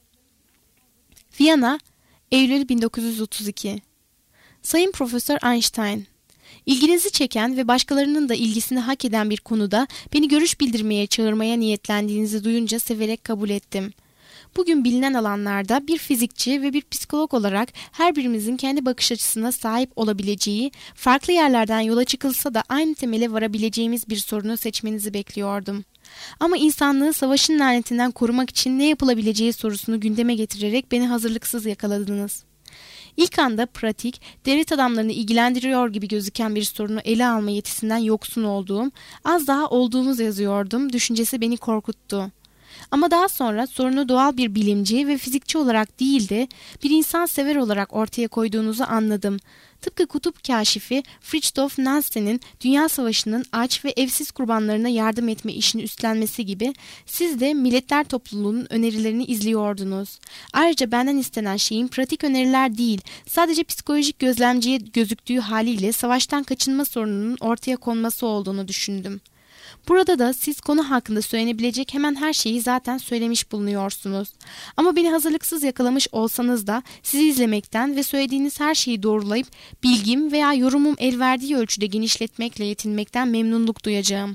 Viyana, Eylül bin dokuz yüz otuz iki. Sayın Profesör Einstein, İlginizi çeken ve başkalarının da ilgisini hak eden bir konuda beni görüş bildirmeye çağırmaya niyetlendiğinizi duyunca severek kabul ettim. Bugün bilinen alanlarda bir fizikçi ve bir psikolog olarak her birimizin kendi bakış açısına sahip olabileceği, farklı yerlerden yola çıkılsa da aynı temele varabileceğimiz bir sorunu seçmenizi bekliyordum. Ama insanlığı savaşın lanetinden korumak için ne yapılabileceği sorusunu gündeme getirerek beni hazırlıksız yakaladınız. İlk anda pratik, devlet adamlarını ilgilendiriyor gibi gözüken bir sorunu ele alma yetisinden yoksun olduğum, az daha olduğumuz yazıyordum düşüncesi beni korkuttu. Ama daha sonra sorunu doğal bir bilimci ve fizikçi olarak değil de bir insan sever olarak ortaya koyduğunuzu anladım. Tıpkı kutup kaşifi Fridtjof Nansen'in Dünya Savaşı'nın aç ve evsiz kurbanlarına yardım etme işini üstlenmesi gibi siz de Milletler Topluluğu'nun önerilerini izliyordunuz. Ayrıca benden istenen şeyin pratik öneriler değil, sadece psikolojik gözlemciye gözüktüğü haliyle savaştan kaçınma sorununun ortaya konması olduğunu düşündüm. Burada da siz konu hakkında söylenebilecek hemen her şeyi zaten söylemiş bulunuyorsunuz. Ama beni hazırlıksız yakalamış olsanız da sizi izlemekten ve söylediğiniz her şeyi doğrulayıp bilgim veya yorumum el verdiği ölçüde genişletmekle yetinmekten memnunluk duyacağım.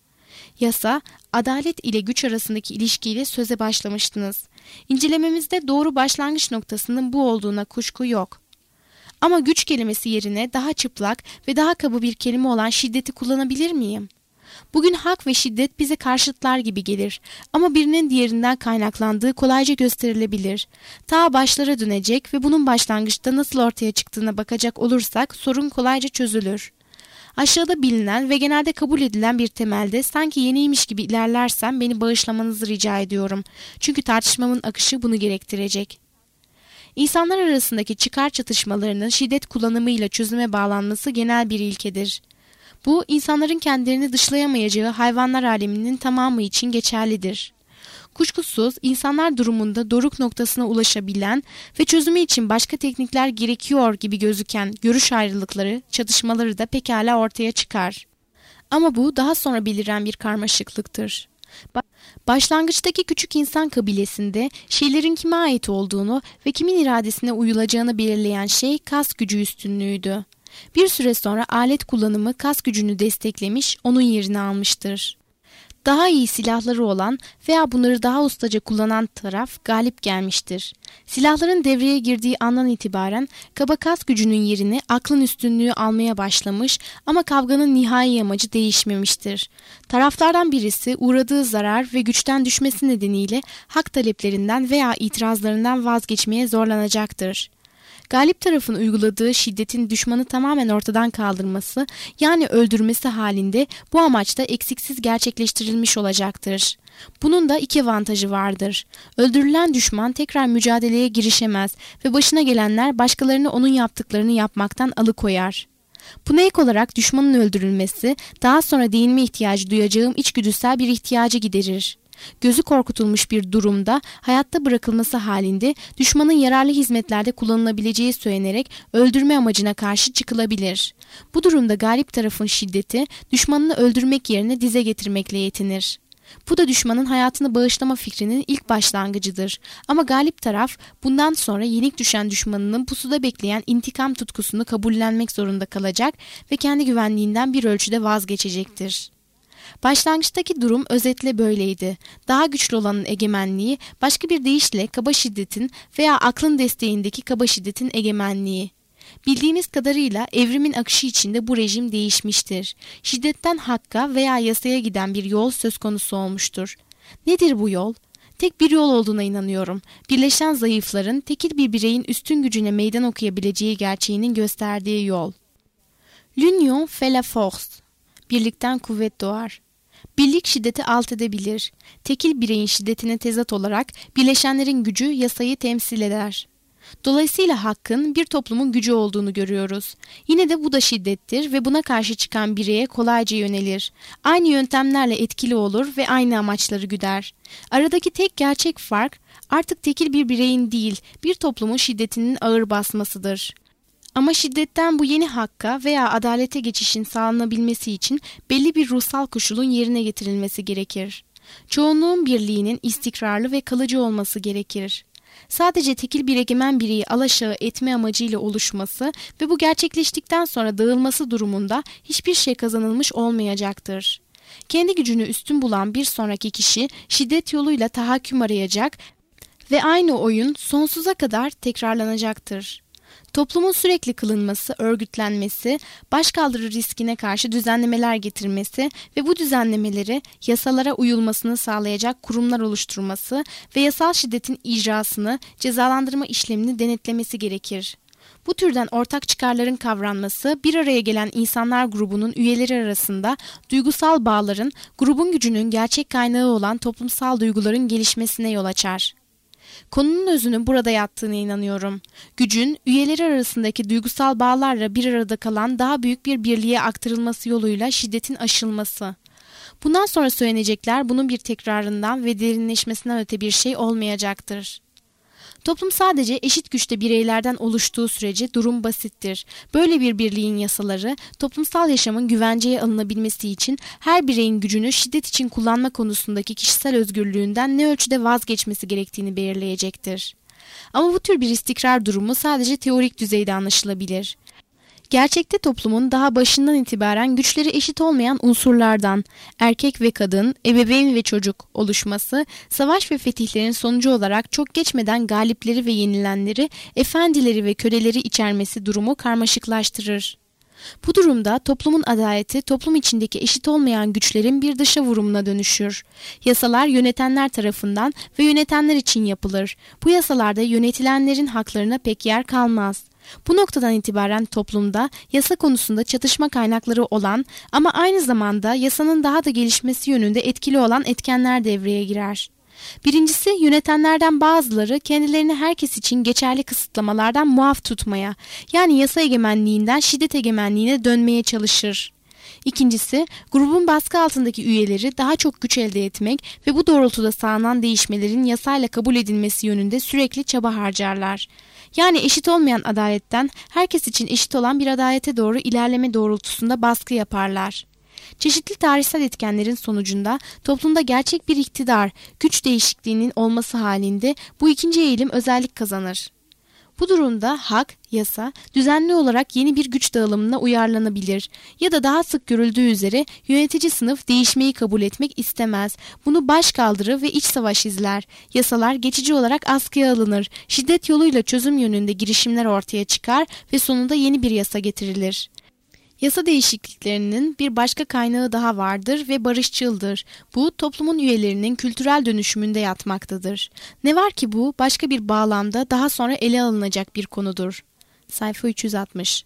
Yasa, adalet ile güç arasındaki ilişkiyle söze başlamıştınız. İncelememizde doğru başlangıç noktasının bu olduğuna kuşku yok. Ama güç kelimesi yerine daha çıplak ve daha kaba bir kelime olan şiddeti kullanabilir miyim? Bugün hak ve şiddet bize karşıtlar gibi gelir ama birinin diğerinden kaynaklandığı kolayca gösterilebilir. Ta başlara dönecek ve bunun başlangıçta nasıl ortaya çıktığına bakacak olursak sorun kolayca çözülür. Aşağıda bilinen ve genelde kabul edilen bir temelde sanki yeniymiş gibi ilerlersem beni bağışlamanızı rica ediyorum. Çünkü tartışmamın akışı bunu gerektirecek. İnsanlar arasındaki çıkar çatışmalarının şiddet kullanımıyla çözüme bağlanması genel bir ilkedir. Bu, insanların kendilerini dışlayamayacağı hayvanlar aleminin tamamı için geçerlidir. Kuşkusuz insanlar durumunda doruk noktasına ulaşabilen ve çözümü için başka teknikler gerekiyor gibi gözüken görüş ayrılıkları, çatışmaları da pekala ortaya çıkar. Ama bu daha sonra beliren bir karmaşıklıktır. Başlangıçtaki küçük insan kabilesinde şeylerin kime ait olduğunu ve kimin iradesine uyulacağını belirleyen şey kas gücü üstünlüğüydü. Bir süre sonra alet kullanımı kas gücünü desteklemiş, onun yerini almıştır. Daha iyi silahları olan veya bunları daha ustaca kullanan taraf galip gelmiştir. Silahların devreye girdiği andan itibaren kaba kas gücünün yerini aklın üstünlüğü almaya başlamış ama kavganın nihai amacı değişmemiştir. Taraflardan birisi uğradığı zarar ve güçten düşmesi nedeniyle hak taleplerinden veya itirazlarından vazgeçmeye zorlanacaktır. Galip tarafın uyguladığı şiddetin düşmanı tamamen ortadan kaldırması, yani öldürmesi halinde bu amaçta eksiksiz gerçekleştirilmiş olacaktır. Bunun da iki avantajı vardır. Öldürülen düşman tekrar mücadeleye girişemez ve başına gelenler başkalarını onun yaptıklarını yapmaktan alıkoyar. Buna ek olarak düşmanın öldürülmesi, daha sonra değinme ihtiyacı duyacağım içgüdüsel bir ihtiyacı giderir. Gözü korkutulmuş bir durumda hayatta bırakılması halinde düşmanın yararlı hizmetlerde kullanılabileceği söylenerek öldürme amacına karşı çıkılabilir. Bu durumda galip tarafın şiddeti düşmanını öldürmek yerine dize getirmekle yetinir. Bu da düşmanın hayatını bağışlama fikrinin ilk başlangıcıdır. Ama galip taraf bundan sonra yenik düşen düşmanının pusuda bekleyen intikam tutkusunu kabullenmek zorunda kalacak ve kendi güvenliğinden bir ölçüde vazgeçecektir. Başlangıçtaki durum özetle böyleydi. Daha güçlü olanın egemenliği, başka bir deyişle kaba şiddetin veya aklın desteğindeki kaba şiddetin egemenliği. Bildiğimiz kadarıyla evrimin akışı içinde bu rejim değişmiştir. Şiddetten hakka veya yasaya giden bir yol söz konusu olmuştur. Nedir bu yol? Tek bir yol olduğuna inanıyorum. Birleşen zayıfların tekil bir bireyin üstün gücüne meydan okuyabileceği gerçeğinin gösterdiği yol. L'union fait la force. Birlikten kuvvet doğar. Birlik şiddeti alt edebilir. Tekil bireyin şiddetine tezat olarak birleşenlerin gücü yasayı temsil eder. Dolayısıyla hakkın bir toplumun gücü olduğunu görüyoruz. Yine de bu da şiddettir ve buna karşı çıkan bireye kolayca yönelir. Aynı yöntemlerle etkili olur ve aynı amaçları güder. Aradaki tek gerçek fark artık tekil bir bireyin değil, bir toplumun şiddetinin ağır basmasıdır. Ama şiddetten bu yeni hakka veya adalete geçişin sağlanabilmesi için belli bir ruhsal koşulun yerine getirilmesi gerekir. Çoğunluğun birliğinin istikrarlı ve kalıcı olması gerekir. Sadece tekil bir egemen bireyi alaşağı etme amacıyla oluşması ve bu gerçekleştikten sonra dağılması durumunda hiçbir şey kazanılmış olmayacaktır. Kendi gücünü üstün bulan bir sonraki kişi şiddet yoluyla tahakküm arayacak ve aynı oyun sonsuza kadar tekrarlanacaktır. Toplumun sürekli kılınması, örgütlenmesi, başkaldırı riskine karşı düzenlemeler getirmesi ve bu düzenlemeleri yasalara uyulmasını sağlayacak kurumlar oluşturması ve yasal şiddetin icrasını, cezalandırma işlemini denetlemesi gerekir. Bu türden ortak çıkarların kavranması, bir araya gelen insanlar grubunun üyeleri arasında duygusal bağların, grubun gücünün gerçek kaynağı olan toplumsal duyguların gelişmesine yol açar. Konunun özünün burada yattığına inanıyorum. Gücün, üyeleri arasındaki duygusal bağlarla bir arada kalan daha büyük bir birliğe aktarılması yoluyla şiddetin aşılması. Bundan sonra söylenecekler bunun bir tekrarından ve derinleşmesinden öte bir şey olmayacaktır. Toplum sadece eşit güçte bireylerden oluştuğu sürece durum basittir. Böyle bir birliğin yasaları, toplumsal yaşamın güvenceye alınabilmesi için her bireyin gücünü şiddet için kullanma konusundaki kişisel özgürlüğünden ne ölçüde vazgeçmesi gerektiğini belirleyecektir. Ama bu tür bir istikrar durumu sadece teorik düzeyde anlaşılabilir. Gerçekte toplumun daha başından itibaren güçleri eşit olmayan unsurlardan, erkek ve kadın, ebeveyn ve çocuk oluşması, savaş ve fetihlerin sonucu olarak çok geçmeden galipleri ve yenilenleri, efendileri ve köleleri içermesi durumu karmaşıklaştırır. Bu durumda toplumun adaleti toplum içindeki eşit olmayan güçlerin bir dışa vurumuna dönüşür. Yasalar yönetenler tarafından ve yönetenler için yapılır. Bu yasalarda yönetilenlerin haklarına pek yer kalmaz. Bu noktadan itibaren toplumda yasa konusunda çatışma kaynakları olan ama aynı zamanda yasanın daha da gelişmesi yönünde etkili olan etkenler devreye girer. Birincisi, yönetenlerden bazıları kendilerini herkes için geçerli kısıtlamalardan muaf tutmaya, yani yasa egemenliğinden şiddet egemenliğine dönmeye çalışır. İkincisi, grubun baskı altındaki üyeleri daha çok güç elde etmek ve bu doğrultuda sağlanan değişmelerin yasayla kabul edilmesi yönünde sürekli çaba harcarlar. Yani eşit olmayan adaletten herkes için eşit olan bir adalete doğru ilerleme doğrultusunda baskı yaparlar. Çeşitli tarihsel etkenlerin sonucunda toplumda gerçek bir iktidar, güç değişikliğinin olması halinde bu ikinci eğilim özellik kazanır. Bu durumda hak, yasa, düzenli olarak yeni bir güç dağılımına uyarlanabilir ya da daha sık görüldüğü üzere yönetici sınıf değişmeyi kabul etmek istemez. Bunu başkaldırı ve iç savaş izler. Yasalar geçici olarak askıya alınır. Şiddet yoluyla çözüm yönünde girişimler ortaya çıkar ve sonunda yeni bir yasa getirilir. Yasa değişikliklerinin bir başka kaynağı daha vardır ve barışçıldır. Bu, toplumun üyelerinin kültürel dönüşümünde yatmaktadır. Ne var ki bu, başka bir bağlamda daha sonra ele alınacak bir konudur. Sayfa üç yüz altmış.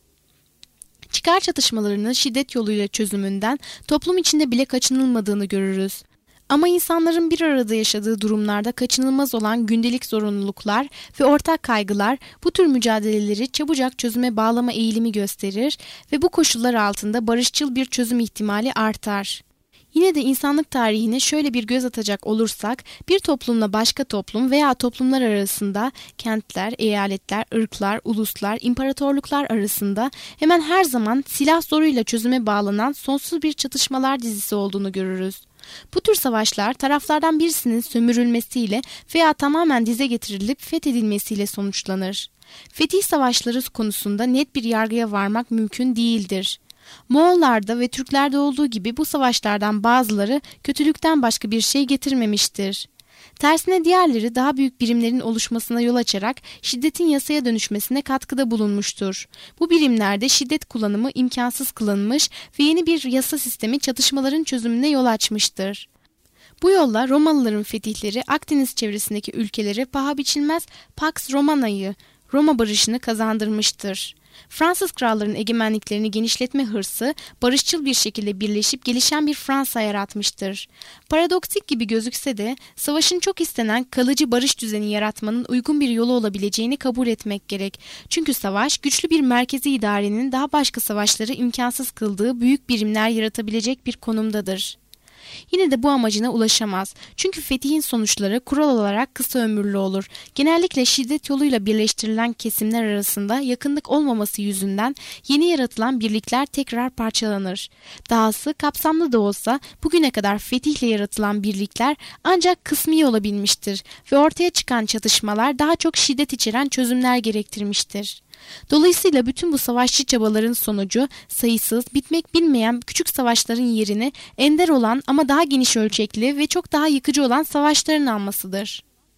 Çıkar çatışmalarının şiddet yoluyla çözümünden toplum içinde bile kaçınılmadığını görürüz. Ama insanların bir arada yaşadığı durumlarda kaçınılmaz olan gündelik zorunluluklar ve ortak kaygılar bu tür mücadeleleri çabucak çözüme bağlama eğilimi gösterir ve bu koşullar altında barışçıl bir çözüm ihtimali artar. Yine de insanlık tarihine şöyle bir göz atacak olursak, bir toplumla başka toplum veya toplumlar arasında, kentler, eyaletler, ırklar, uluslar, imparatorluklar arasında hemen her zaman silah zoruyla çözüme bağlanan sonsuz bir çatışmalar dizisi olduğunu görürüz. Bu tür savaşlar taraflardan birisinin sömürülmesiyle veya tamamen dize getirilip fethedilmesiyle sonuçlanır. Fetih savaşları konusunda net bir yargıya varmak mümkün değildir. Moğollarda ve Türklerde olduğu gibi bu savaşlardan bazıları kötülükten başka bir şey getirmemiştir. Tersine diğerleri daha büyük birimlerin oluşmasına yol açarak şiddetin yasaya dönüşmesine katkıda bulunmuştur. Bu birimlerde şiddet kullanımı imkansız kılınmış ve yeni bir yasa sistemi çatışmaların çözümüne yol açmıştır. Bu yolla Romalıların fetihleri Akdeniz çevresindeki ülkelere paha biçilmez Pax Romana'yı, Roma barışını kazandırmıştır. Fransız kralların egemenliklerini genişletme hırsı barışçıl bir şekilde birleşip gelişen bir Fransa yaratmıştır. Paradoksik gibi gözükse de savaşın çok istenen kalıcı barış düzeni yaratmanın uygun bir yolu olabileceğini kabul etmek gerek. Çünkü savaş güçlü bir merkezi idarenin daha başka savaşları imkansız kıldığı büyük birimler yaratabilecek bir konumdadır. Yine de bu amacına ulaşamaz. Çünkü fetihin sonuçları kural olarak kısa ömürlü olur. Genellikle şiddet yoluyla birleştirilen kesimler arasında yakınlık olmaması yüzünden yeni yaratılan birlikler tekrar parçalanır. Dahası kapsamlı da olsa bugüne kadar fetihle yaratılan birlikler ancak kısmi olabilmiştir ve ortaya çıkan çatışmalar daha çok şiddet içeren çözümler gerektirmiştir. Dolayısıyla bütün bu savaşçı çabaların sonucu sayısız, bitmek bilmeyen küçük savaşların yerini ender olan ama daha geniş ölçekli ve çok daha yıkıcı olan savaşların almasıdır.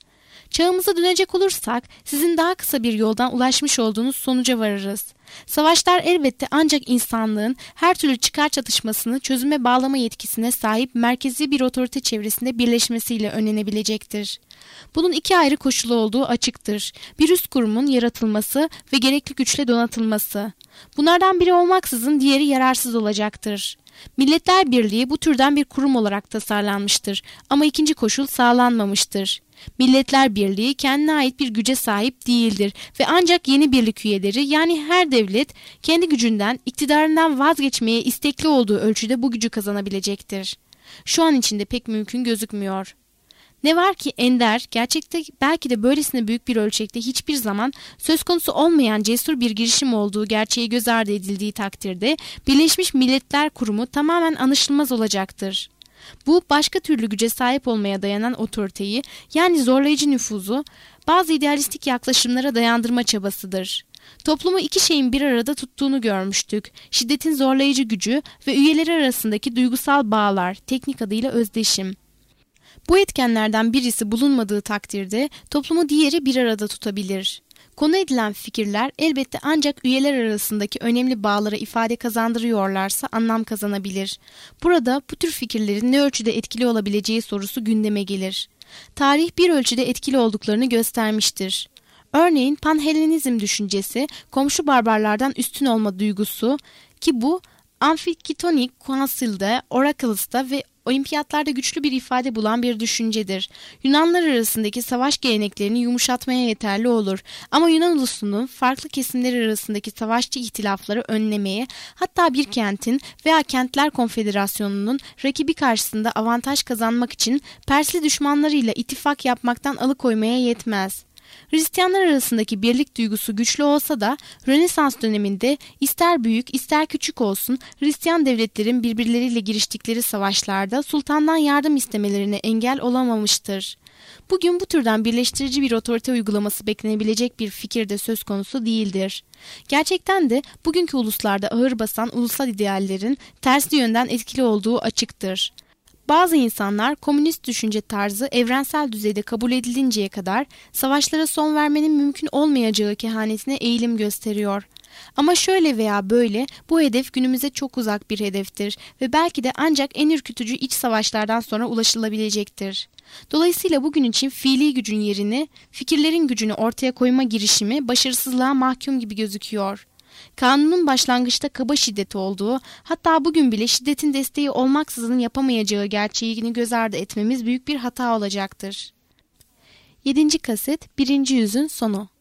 Çağımıza dönecek olursak sizin daha kısa bir yoldan ulaşmış olduğunuz sonuca varırız. Savaşlar elbette ancak insanlığın her türlü çıkar çatışmasını çözüme bağlama yetkisine sahip merkezi bir otorite çevresinde birleşmesiyle önlenebilecektir. Bunun iki ayrı koşulu olduğu açıktır. Bir üst kurumun yaratılması ve gerekli güçle donatılması. Bunlardan biri olmaksızın diğeri yararsız olacaktır. Milletler Birliği bu türden bir kurum olarak tasarlanmıştır ama ikinci koşul sağlanmamıştır. Milletler Birliği kendine ait bir güce sahip değildir ve ancak yeni birlik üyeleri yani her devlet kendi gücünden, iktidarından vazgeçmeye istekli olduğu ölçüde bu gücü kazanabilecektir. Şu an içinde pek mümkün gözükmüyor. Ne var ki ender, gerçekte belki de böylesine büyük bir ölçekte hiçbir zaman söz konusu olmayan cesur bir girişim olduğu gerçeği göz ardı edildiği takdirde Birleşmiş Milletler Kurumu tamamen anlaşılmaz olacaktır. Bu başka türlü güce sahip olmaya dayanan otoriteyi yani zorlayıcı nüfuzu bazı idealistik yaklaşımlara dayandırma çabasıdır. Toplumu iki şeyin bir arada tuttuğunu görmüştük. Şiddetin zorlayıcı gücü ve üyeleri arasındaki duygusal bağlar, teknik adıyla özdeşim. Bu etkenlerden birisi bulunmadığı takdirde toplumu diğeri bir arada tutabilir. Konu edilen fikirler elbette ancak üyeler arasındaki önemli bağlara ifade kazandırıyorlarsa anlam kazanabilir. Burada bu tür fikirlerin ne ölçüde etkili olabileceği sorusu gündeme gelir. Tarih bir ölçüde etkili olduklarını göstermiştir. Örneğin Panhellenizm düşüncesi, komşu barbarlardan üstün olma duygusu ki bu Amphiktonik Council'da, Oracles'ta ve olimpiyatlarda güçlü bir ifade bulan bir düşüncedir. Yunanlar arasındaki savaş geleneklerini yumuşatmaya yeterli olur. Ama Yunan ulusunun farklı kesimleri arasındaki savaşçı ihtilafları önlemeye, hatta bir kentin veya Kentler Konfederasyonu'nun rakibi karşısında avantaj kazanmak için Persli düşmanlarıyla ittifak yapmaktan alıkoymaya yetmez. Hristiyanlar arasındaki birlik duygusu güçlü olsa da Rönesans döneminde ister büyük ister küçük olsun Hristiyan devletlerin birbirleriyle giriştikleri savaşlarda sultandan yardım istemelerine engel olamamıştır. Bugün bu türden birleştirici bir otorite uygulaması beklenebilecek bir fikir de söz konusu değildir. Gerçekten de bugünkü uluslarda ağır basan ulusal ideallerin tersli yönden etkili olduğu açıktır. Bazı insanlar komünist düşünce tarzı evrensel düzeyde kabul edilinceye kadar savaşlara son vermenin mümkün olmayacağı kehanetine eğilim gösteriyor. Ama şöyle veya böyle bu hedef günümüze çok uzak bir hedeftir ve belki de ancak en ürkütücü iç savaşlardan sonra ulaşılabilecektir. Dolayısıyla bugün için fiili gücün yerini, fikirlerin gücünü ortaya koyma girişimi başarısızlığa mahkum gibi gözüküyor. Kanunun başlangıçta kaba şiddet olduğu, hatta bugün bile şiddetin desteği olmaksızın yapamayacağı gerçeğini göz ardı etmemiz büyük bir hata olacaktır. yedinci kaset birinci yüzün sonu.